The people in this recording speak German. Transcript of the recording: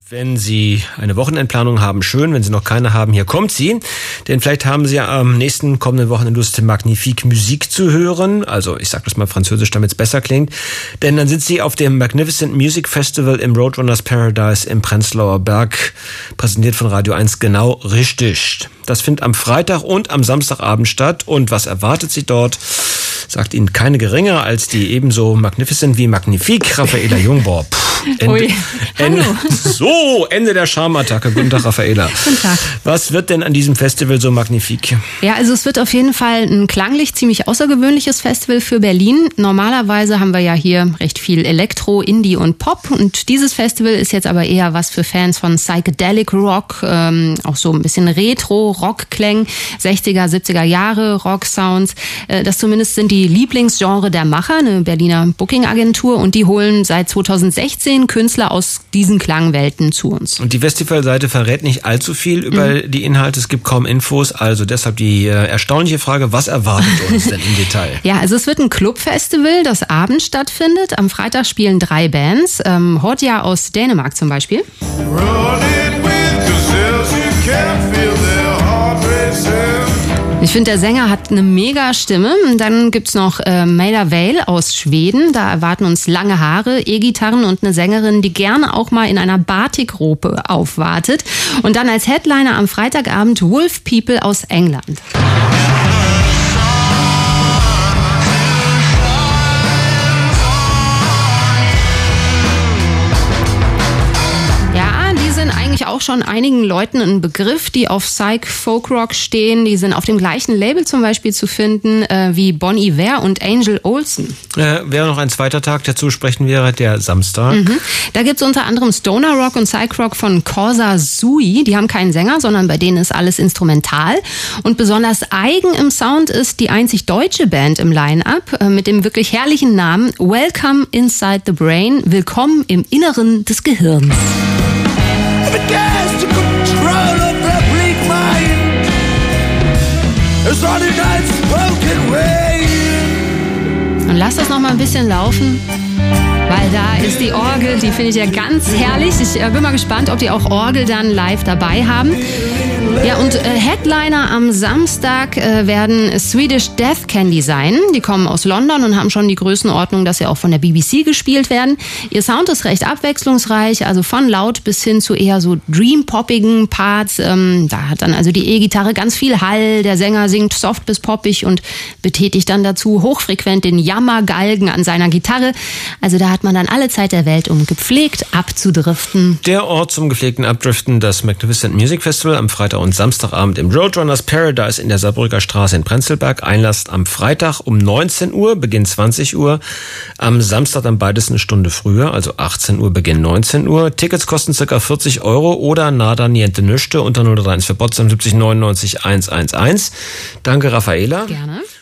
Wenn Sie eine Wochenendplanung haben, schön. Wenn Sie noch keine haben, hier kommt sie. Denn vielleicht haben Sie ja am nächsten kommenden Wochenende Lust, Magnifique Musik zu hören. Also ich sage das mal französisch, damit es besser klingt. Denn dann sind Sie auf dem Magnificent Music Festival im Roadrunners Paradise im Prenzlauer Berg, präsentiert von Radio 1, genau richtig. Das findet am Freitag und am Samstagabend statt. Und was erwartet Sie dort? Sagt Ihnen keine geringer als die ebenso magnificent wie magnifique Raffaella Jungborg. Ende der Charmeattacke. Guten Tag, Raffaella. Guten Tag. Was wird denn an diesem Festival so magnifique? Ja, also es wird auf jeden Fall ein klanglich ziemlich außergewöhnliches Festival für Berlin. Normalerweise haben wir ja hier recht viel Elektro, Indie und Pop. Und dieses Festival ist jetzt aber eher was für Fans von Psychedelic Rock, auch so ein bisschen Retro-Rock-Klängen, 60er, 70er Jahre Rock-Sounds. Das zumindest sind die Lieblingsgenre der Macher, eine Berliner Booking-Agentur. Und die holen seit 2016 Künstler aus diesen Klangwelten zu uns. Und die Festivalseite verrät nicht allzu viel über die Inhalte. Es gibt kaum Infos. Also deshalb die erstaunliche Frage, was erwartet uns denn im Detail? Ja, also es wird ein Clubfestival, das abends stattfindet. Am Freitag spielen 3 Bands. Hodja aus Dänemark zum Beispiel. Ich finde, der Sänger hat eine mega Stimme. Dann gibt's noch Maida Vale aus Schweden. Da erwarten uns lange Haare, E-Gitarren und eine Sängerin, die gerne auch mal in einer Batikrobe aufwartet. Und dann als Headliner am Freitagabend Wolf People aus England. Eigentlich auch schon einigen Leuten ein Begriff, die auf Psych-Folk-Rock stehen. Die sind auf dem gleichen Label zum Beispiel zu finden wie Bon Iver und Angel Olsen. Wäre noch ein zweiter Tag, der zu sprechen wäre, der Samstag. Da gibt's unter anderem Stoner Rock und Psych-Rock von Corsa Sui. Die haben keinen Sänger, sondern bei denen ist alles instrumental. Und besonders eigen im Sound ist die einzig deutsche Band im Line-Up mit dem wirklich herrlichen Namen Welcome Inside the Brain. Willkommen im Inneren des Gehirns. Und lass das noch mal ein bisschen laufen, weil da ist die Orgel, die finde ich ja ganz herrlich. Ich bin mal gespannt, ob die auch Orgel dann live dabei haben. Ja, und Headliner am Samstag werden Swedish Death Candy sein. Die kommen aus London und haben schon die Größenordnung, dass sie auch von der BBC gespielt werden. Ihr Sound ist recht abwechslungsreich, also von laut bis hin zu eher so dream-poppigen Parts. Da hat dann also die E-Gitarre ganz viel Hall, der Sänger singt soft bis poppig und betätigt dann dazu hochfrequent den Jammergalgen an seiner Gitarre. Also da hat man dann alle Zeit der Welt, um gepflegt abzudriften. Der Ort zum gepflegten Abdriften, das Magnificent Music Festival am Freitag und Samstagabend im Roadrunners Paradise in der Saarbrücker Straße in Prenzlberg. Einlass am Freitag um 19 Uhr, Beginn 20 Uhr. Am Samstag dann beides eine Stunde früher, also 18 Uhr, Beginn 19 Uhr. Tickets kosten ca. 40 € oder nada niente nüchte unter 031 für Potsdam 70 99 111. Danke, Raffaella. Gerne.